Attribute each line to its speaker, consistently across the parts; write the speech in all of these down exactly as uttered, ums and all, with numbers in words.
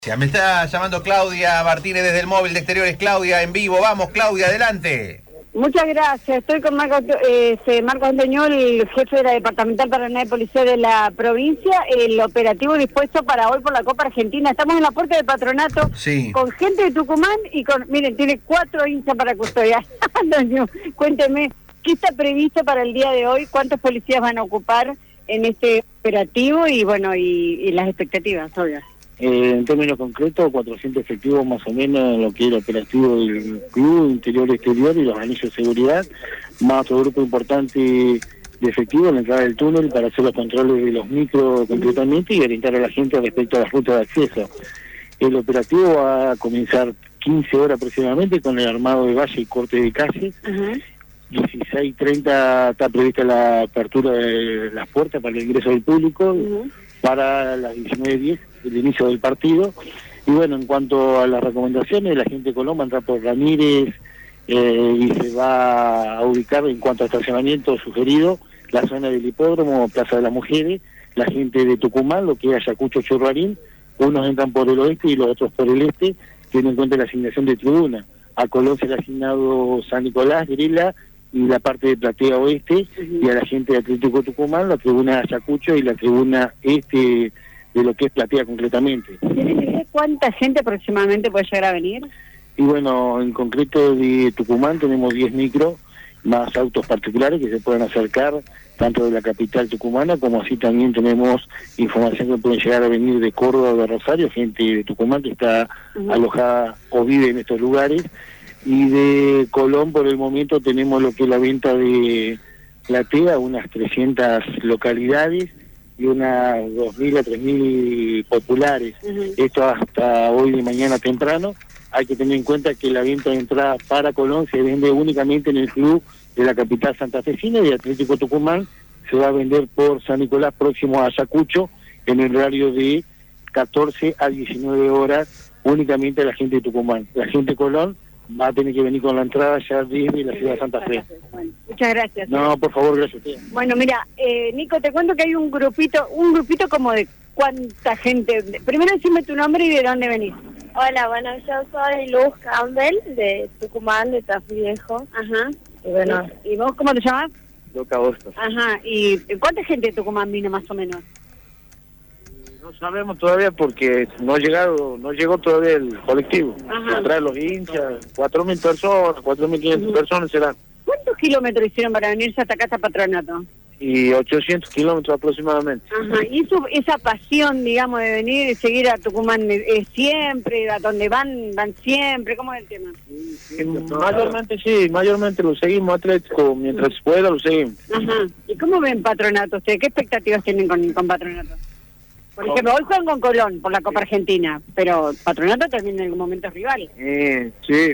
Speaker 1: Me está llamando Claudia Martínez desde el móvil de Exteriores. Claudia, en vivo. Vamos, Claudia, adelante.
Speaker 2: Muchas gracias. Estoy con Marco, eh, Marco Antoñol, el jefe de la Departamental Paraná de Policía de la provincia. El operativo dispuesto para hoy por la Copa Argentina. Estamos en la puerta del patronato,
Speaker 1: sí,
Speaker 2: con gente de Tucumán y con... Miren, tiene cuatro hinchas para custodiar. Antonio, cuénteme, ¿qué está previsto para el día de hoy? ¿Cuántos policías van a ocupar en este operativo? Y bueno, y, y las expectativas, obvio.
Speaker 3: Eh, en términos concretos, cuatrocientos efectivos más o menos en lo que es el operativo del club, interior-exterior y los anillos de seguridad, más otro grupo importante de efectivos en la entrada del túnel para hacer los controles de los micros concretamente y orientar a la gente respecto a las rutas de acceso. El operativo va a comenzar quince horas aproximadamente con el armado de valla y corte de calles. Uh-huh. dieciséis treinta está prevista la apertura de las puertas para el ingreso del público. Uh-huh. Para las diecinueve diez, el inicio del partido. Y bueno, en cuanto a las recomendaciones, la gente de Colón entra por Ramírez eh, y se va a ubicar en cuanto a estacionamiento sugerido, la zona del hipódromo, Plaza de las Mujeres, la gente de Tucumán, lo que es Ayacucho, Churrarín, unos entran por el oeste y los otros por el este, teniendo en cuenta la asignación de tribuna. A Colón se le ha asignado San Nicolás, Grela, y la parte de Platea Oeste, uh-huh. Y a la gente de Atlético Tucumán, la tribuna de Ayacucho y la tribuna este de lo que es Platea concretamente.
Speaker 2: ¿Cuánta gente aproximadamente puede llegar a venir?
Speaker 3: Y bueno, en concreto de Tucumán tenemos diez micros, más autos particulares que se pueden acercar, tanto de la capital tucumana, como así también tenemos información que pueden llegar a venir de Córdoba o de Rosario, gente de Tucumán que está uh-huh. alojada o vive en estos lugares. Y de Colón por el momento tenemos lo que es la venta de Platea, unas trescientas localidades y unas dos mil a tres mil populares. Uh-huh. Esto hasta hoy de mañana temprano. Hay que tener en cuenta que la venta de entrada para Colón se vende únicamente en el club de la capital santafesina, y Atlético Tucumán se va a vender por San Nicolás próximo a Ayacucho en el horario de catorce a diecinueve horas únicamente a la gente de Tucumán. La gente de Colón va a tener que venir con la entrada ya desde la ciudad de Santa Fe.
Speaker 2: Bueno, muchas gracias.
Speaker 3: No, por favor, gracias a usted.
Speaker 2: Bueno, mira, eh, Nico, te cuento que hay un grupito, un grupito como de cuánta gente. Primero decime tu nombre y de dónde venís.
Speaker 4: Hola, bueno, yo soy Luz Campbell, de Tucumán, de Tafviejo.
Speaker 2: Ajá.
Speaker 4: Y bueno,
Speaker 2: ¿Y vos cómo te llamas?
Speaker 3: Loca Bustos.
Speaker 2: Ajá. ¿Y cuánta gente de Tucumán vino más o menos?
Speaker 3: No sabemos todavía porque no ha llegado, no llegó todavía el colectivo. Ajá. Trae los hinchas, cuatro mil personas, cuatro mil quinientas uh-huh. personas serán.
Speaker 2: ¿Cuántos kilómetros hicieron para venirse hasta acá, hasta Patronato?
Speaker 3: Y ochocientos kilómetros aproximadamente.
Speaker 2: Ajá. ¿Y eso, esa pasión, digamos, de venir y seguir a Tucumán es siempre, a donde van, van siempre? ¿Cómo es el tema?
Speaker 3: Sí, sí, mayormente sí, mayormente lo seguimos Atlético, mientras pueda lo seguimos.
Speaker 2: Ajá. ¿Y cómo ven Patronato ustedes? ¿Qué expectativas tienen con, con Patronato? Por ejemplo, hoy juegan con Colón por la Copa Argentina, pero Patronato también en algún momento es rival.
Speaker 3: Eh, sí.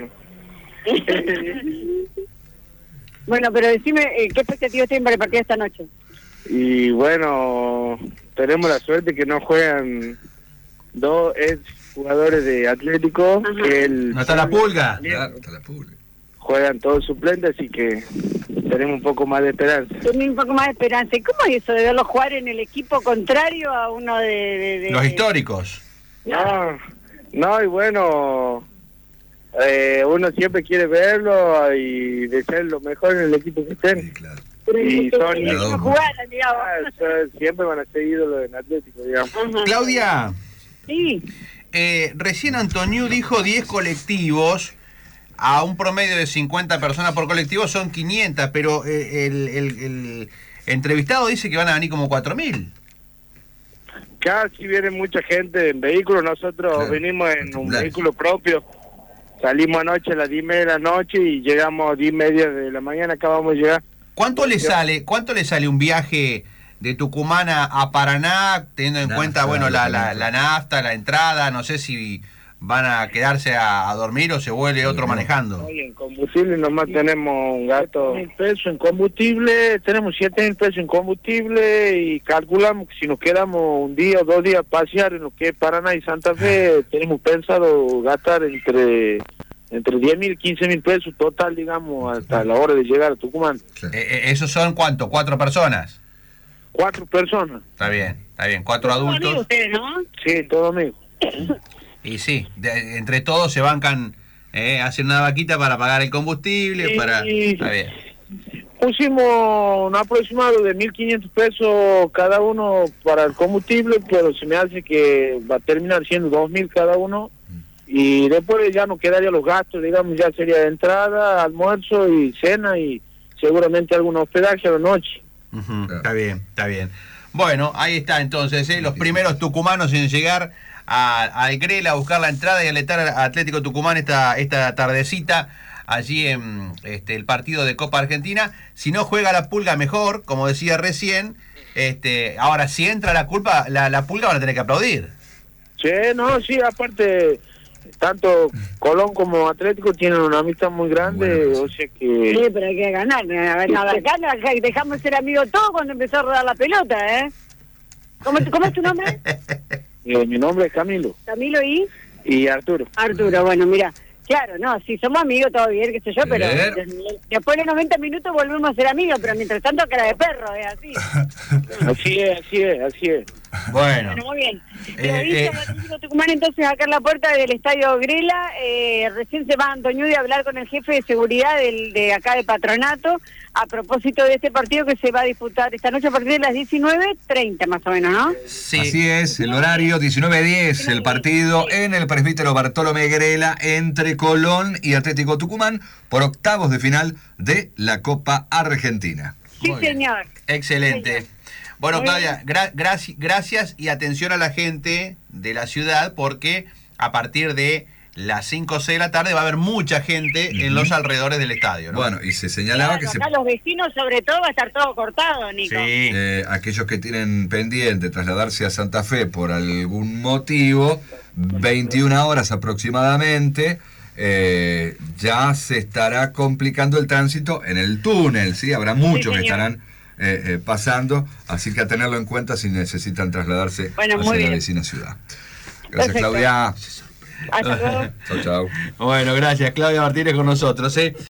Speaker 2: Bueno, pero decime, eh, ¿qué expectativas tienen para el partido esta noche?
Speaker 3: Y bueno, tenemos la suerte que no juegan dos ex jugadores de Atlético. Que el,
Speaker 1: no está la pulga. Claro, no está la pulga.
Speaker 3: Juegan todos suplentes, así que tenemos un poco más de esperanza.
Speaker 2: Tienen un poco más de esperanza. ¿Y cómo es eso de verlo jugar en el equipo contrario a uno de... de, de
Speaker 1: los históricos?
Speaker 3: No, no, y bueno, eh, uno siempre quiere verlo y desear lo mejor en el equipo que estén. Sí, claro. Y son
Speaker 2: no jugaran, digamos.
Speaker 3: Ah, siempre van a ser ídolos en Atlético, digamos.
Speaker 1: Uh-huh. Claudia.
Speaker 2: Sí.
Speaker 1: Eh, recién Antonio dijo diez colectivos. A un promedio de cincuenta personas por colectivo son quinientas, pero el, el, el entrevistado dice que van a venir como cuatro mil.
Speaker 3: Casi viene mucha gente en vehículo, nosotros claro, venimos en un vehículo propio. Salimos anoche a las diez y media de la noche y llegamos a diez y media de la mañana, acabamos de llegar.
Speaker 1: ¿Cuánto le sale, cuánto le sale un viaje de Tucumán a, a Paraná, teniendo en nafta, cuenta, bueno, la, la, la nafta, la entrada, no sé si van a quedarse a, a dormir o se vuelve otro sí, manejando?
Speaker 3: Oye, en combustible nomás tenemos un gasto mil pesos en combustible, tenemos siete mil pesos en combustible y calculamos que si nos quedamos un día o dos días a pasear en lo que es Paraná y Santa Fe, tenemos pensado gastar entre entre diez mil y quince mil pesos total, digamos, hasta la hora de llegar a Tucumán.
Speaker 1: Eh, ¿Esos son cuánto? ¿Cuatro personas?
Speaker 3: Cuatro personas.
Speaker 1: Está bien, está bien, cuatro adultos.
Speaker 2: Todos amigos ustedes, ¿no?
Speaker 3: Sí, todos amigos.
Speaker 1: Y sí, de, entre todos se bancan, eh, hacen una vaquita para pagar el combustible,
Speaker 3: y,
Speaker 1: para... Está bien.
Speaker 3: Pusimos un aproximado de mil quinientos pesos cada uno para el combustible, pero se me hace que va a terminar siendo dos mil cada uno, y después ya no quedaría los gastos, digamos, ya sería de entrada, almuerzo y cena, y seguramente algún hospedaje a la noche.
Speaker 1: Uh-huh. Está bien, está bien. Bueno, ahí está entonces, ¿eh? Los primeros tucumanos en llegar a, al Grela a buscar la entrada y alentar a Atlético Tucumán esta, esta tardecita, allí en este, el partido de Copa Argentina. Si no juega la Pulga, mejor, como decía recién. Este, ahora, si entra la culpa, la, la Pulga van a tener que aplaudir.
Speaker 3: Sí, no, sí, aparte, tanto Colón como Atlético tienen una amistad muy grande, bueno, o sea que...
Speaker 2: Sí, pero hay que ganar. Acá dejamos ser amigos todos cuando empezó a rodar la pelota, ¿eh? ¿Cómo, cómo es tu nombre?
Speaker 3: Eh, mi nombre es Camilo.
Speaker 2: Camilo y...
Speaker 3: Y Arturo.
Speaker 2: Arturo, bueno, mira... Claro, no, si somos amigos, todo bien, qué sé yo, pero después de noventa minutos volvemos a ser amigos, pero mientras tanto cara de perro, es así.
Speaker 3: Así es, así es, así es.
Speaker 1: Bueno.
Speaker 2: Bueno, muy bien.
Speaker 1: Eh,
Speaker 2: Lo dice
Speaker 1: eh.
Speaker 2: Atlético Tucumán entonces acá en la puerta del Estadio Grela. Eh, recién se va Antonio de hablar con el jefe de seguridad del, de acá de Patronato a propósito de este partido que se va a disputar esta noche a partir de las diecinueve treinta más o menos, ¿no?
Speaker 1: Sí.
Speaker 5: Así es, el horario diecinueve diez, el partido en el presbítero Bartolomé Grela entre Colón y Atlético Tucumán por octavos de final de la Copa Argentina.
Speaker 2: Sí,
Speaker 1: Muy bien.
Speaker 2: señor.
Speaker 1: Excelente.
Speaker 2: Sí,
Speaker 1: Bueno,
Speaker 2: muy
Speaker 1: Claudia, gra graci gracias y atención a la gente de la ciudad, porque a partir de las cinco o seis de la tarde va a haber mucha gente uh-huh. en los alrededores del estadio, ¿no?
Speaker 5: Bueno, y se señalaba
Speaker 2: claro,
Speaker 5: que
Speaker 2: acá
Speaker 5: se...
Speaker 2: los vecinos sobre todo va a estar todo cortado, Nico.
Speaker 1: Sí.
Speaker 5: Eh, aquellos que tienen pendiente trasladarse a Santa Fe por algún motivo, veintiuna horas aproximadamente, eh, ya se estará complicando el tránsito en el túnel, ¿sí? Habrá muchos
Speaker 2: sí,
Speaker 5: que estarán eh, eh, pasando, así que a tenerlo en cuenta si necesitan trasladarse
Speaker 2: bueno,
Speaker 5: hacia
Speaker 2: muy
Speaker 5: la
Speaker 2: bien.
Speaker 5: vecina ciudad. Gracias,
Speaker 2: Perfecto.
Speaker 5: Claudia.
Speaker 2: Hasta luego.
Speaker 5: Chau, chau.
Speaker 1: Bueno, gracias, Claudia Martínez con nosotros, ¿eh?